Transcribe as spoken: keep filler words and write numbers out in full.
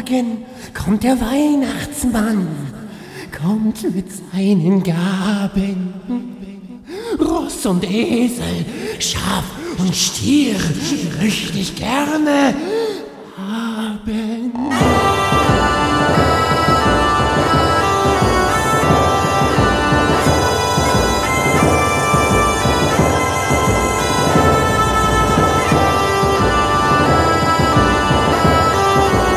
Morgen kommt der Weihnachtsmann, kommt mit seinen Gaben. Ross und Esel, Schaf und Stier möchte ich gerne